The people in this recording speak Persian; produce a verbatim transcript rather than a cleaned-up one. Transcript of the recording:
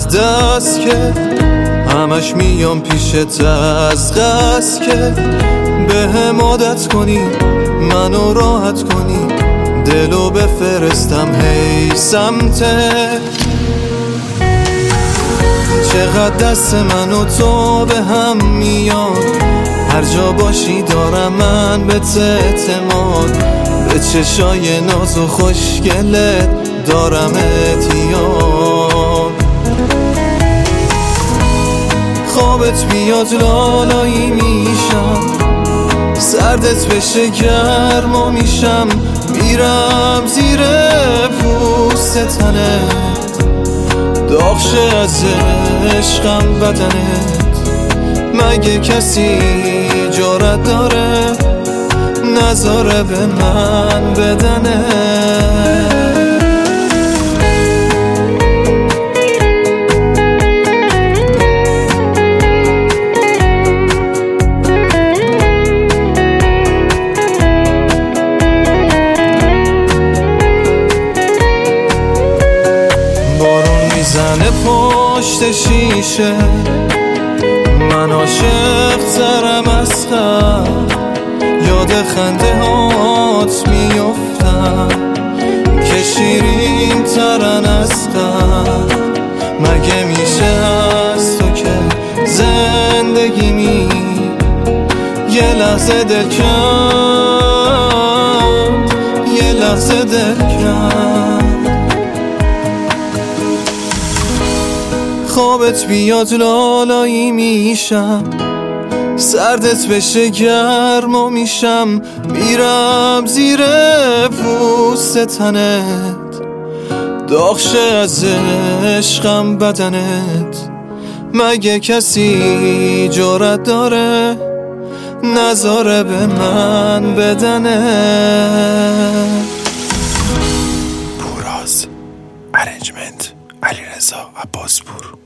از دست که همش میام پیشت از قصد که به هم عادت کنی منو راحت کنی دلو بفرستم هی سمتت. چقدر دست من و تو به هم میان هر جا باشی دارم من به اعتماد به چشای ناز و خوشگلت دارم اتیان. خوابت بیاد لالایی میشم سردت بشه گرما میشم میرم زیر پوست تنت داغ شه از عشقم بدنت. مگه کسی جرأت داره نذاره به من بدنه؟ زنه پشت شیشه من عاشق ترم از قبل یاد خنده هات میافتم که شیرین ترن از قبل. مگه میشه از تو که زندگی می یه لحظه دل کم یه لحظه دل کم. خوابت بیاد لالایی میشم سردت بشه گرما میشم میرم زیر پوست تنت داغ شه از عشقم بدنت. مگه کسی جرأت داره نذاره به من بدنه؟ پوراز ارنجمنت علیرضا عباسپور.